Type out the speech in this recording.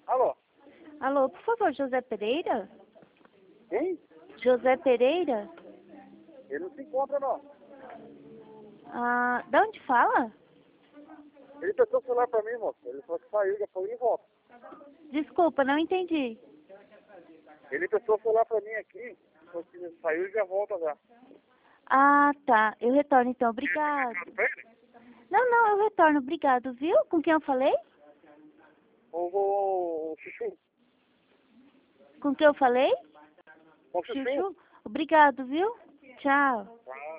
Alô? Alô, por favor, José Pereira? Quem? José Pereira? Ele não se encontra, não. Ah, da onde fala? Ele prestou o celular pra mim, moço. Ele falou que saiu, já foi e volta. Desculpa, não entendi. Ele prestou o celular pra mim aqui. Falou que saiu e já volta já. Ah, tá. Eu retorno então, obrigado. Recado pra ele? Não, eu retorno, obrigado, viu? Com quem eu falei? O Chuchu. Com quem eu falei? O Chuchu. Chuchu? Obrigado, viu? Tchau. Tá.